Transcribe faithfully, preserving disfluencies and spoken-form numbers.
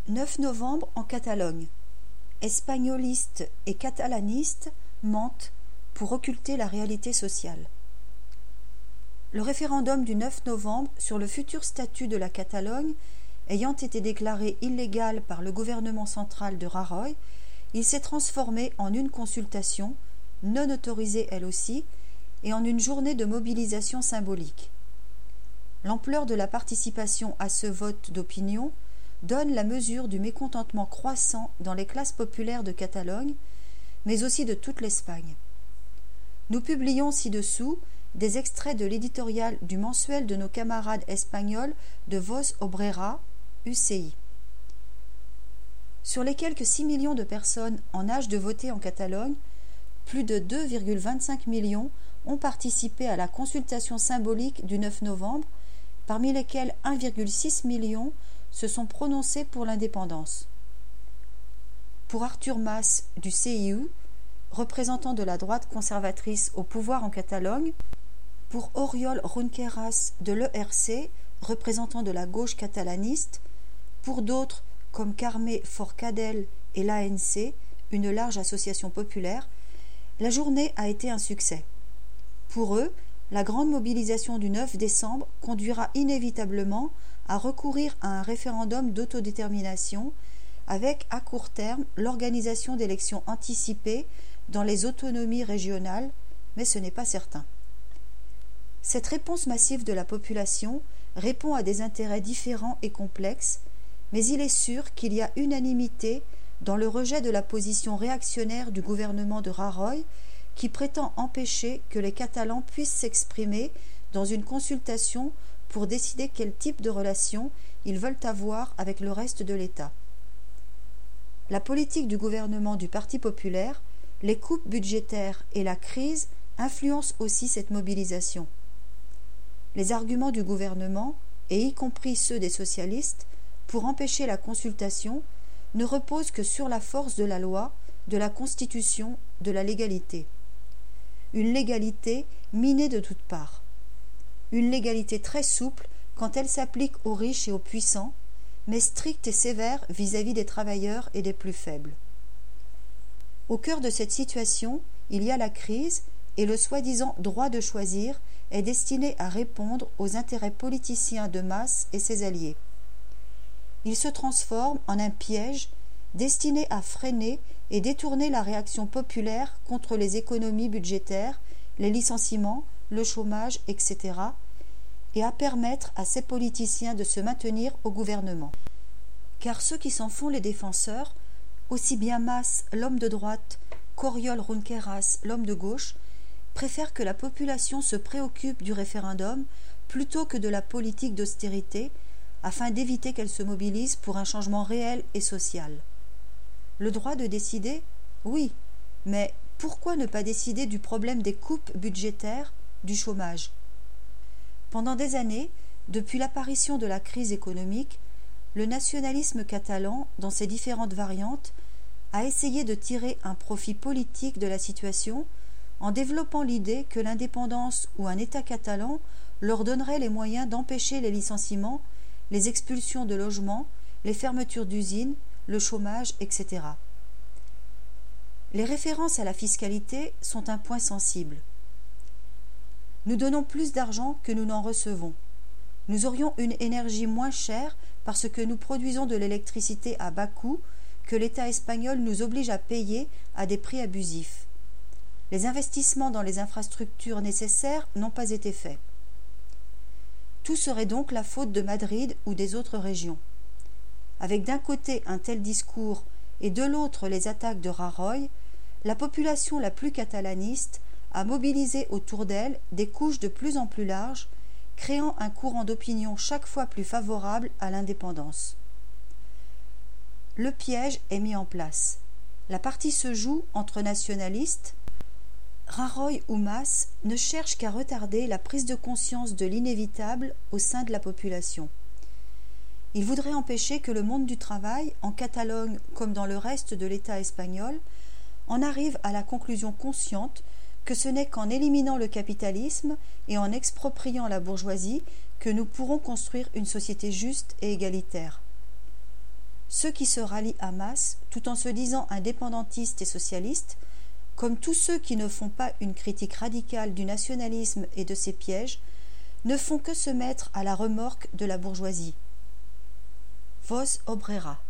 neuf novembre en Catalogne. Espagnolistes et catalanistes mentent pour occulter la réalité sociale. Le référendum du neuf novembre sur le futur statut de la Catalogne ayant été déclaré illégal par le gouvernement central de Rajoy, il s'est transformé en une consultation, non autorisée elle aussi, et en une journée de mobilisation symbolique. L'ampleur de la participation à ce vote d'opinion donne la mesure du mécontentement croissant dans les classes populaires de Catalogne, mais aussi de toute l'Espagne. Nous publions ci-dessous des extraits de l'éditorial du mensuel de nos camarades espagnols de Voz Obrera, U C I. Sur les quelques six millions de personnes en âge de voter en Catalogne, plus de deux virgule vingt-cinq millions ont participé à la consultation symbolique du neuf novembre, parmi lesquels un virgule six million se sont prononcés pour l'indépendance. Pour Artur Mas du C I U, représentant de la droite conservatrice au pouvoir en Catalogne, pour Oriol Junqueras de l'E R C, représentant de la gauche catalaniste, pour d'autres comme Carme Forcadell et l'A N C, une large association populaire, la journée a été un succès. Pour eux, la grande mobilisation du neuf décembre conduira inévitablement à recourir à un référendum d'autodétermination avec, à court terme, l'organisation d'élections anticipées dans les autonomies régionales, mais ce n'est pas certain. Cette réponse massive de la population répond à des intérêts différents et complexes, mais il est sûr qu'il y a unanimité dans le rejet de la position réactionnaire du gouvernement de Rajoy qui prétend empêcher que les Catalans puissent s'exprimer dans une consultation pour décider quel type de relation ils veulent avoir avec le reste de l'État. La politique du gouvernement du Parti populaire, les coupes budgétaires et la crise influencent aussi cette mobilisation. Les arguments du gouvernement, et y compris ceux des socialistes, pour empêcher la consultation, ne reposent que sur la force de la loi, de la Constitution, de la légalité. Une légalité minée de toutes parts. Une légalité très souple quand elle s'applique aux riches et aux puissants, mais stricte et sévère vis-à-vis des travailleurs et des plus faibles. Au cœur de cette situation, il y a la crise, et le soi-disant droit de choisir est destiné à répondre aux intérêts politiciens de masse et ses alliés. Il se transforme en un piège destiné à freiner et détourner la réaction populaire contre les économies budgétaires, les licenciements, le chômage, et cetera, et à permettre à ces politiciens de se maintenir au gouvernement. Car ceux qui s'en font les défenseurs, aussi bien Mas, l'homme de droite, qu'Oriol Junqueras, l'homme de gauche, préfèrent que la population se préoccupe du référendum plutôt que de la politique d'austérité, afin d'éviter qu'elle se mobilise pour un changement réel et social. Le droit de décider, oui, mais pourquoi ne pas décider du problème des coupes budgétaires, du chômage ? Pendant des années, depuis l'apparition de la crise économique, le nationalisme catalan, dans ses différentes variantes, a essayé de tirer un profit politique de la situation en développant l'idée que l'indépendance ou un État catalan leur donnerait les moyens d'empêcher les licenciements, les expulsions de logements, les fermetures d'usines, le chômage, et cetera. Les références à la fiscalité sont un point sensible. Nous donnons plus d'argent que nous n'en recevons. Nous aurions une énergie moins chère parce que nous produisons de l'électricité à bas coût que l'État espagnol nous oblige à payer à des prix abusifs. Les investissements dans les infrastructures nécessaires n'ont pas été faits. Tout serait donc la faute de Madrid ou des autres régions. Avec d'un côté un tel discours et de l'autre les attaques de Rajoy, la population la plus catalaniste a mobilisé autour d'elle des couches de plus en plus larges, créant un courant d'opinion chaque fois plus favorable à l'indépendance. Le piège est mis en place. La partie se joue entre nationalistes. Rajoy ou Mas ne cherchent qu'à retarder la prise de conscience de l'inévitable au sein de la population. Ils voudraient empêcher que le monde du travail, en Catalogne comme dans le reste de l'État espagnol, en arrive à la conclusion consciente que ce n'est qu'en éliminant le capitalisme et en expropriant la bourgeoisie que nous pourrons construire une société juste et égalitaire. ceux qui se rallient à Hamas, tout en se disant indépendantistes et socialistes, comme tous ceux qui ne font pas une critique radicale du nationalisme et de ses pièges, ne font que se mettre à la remorque de la bourgeoisie. Vos Obrera.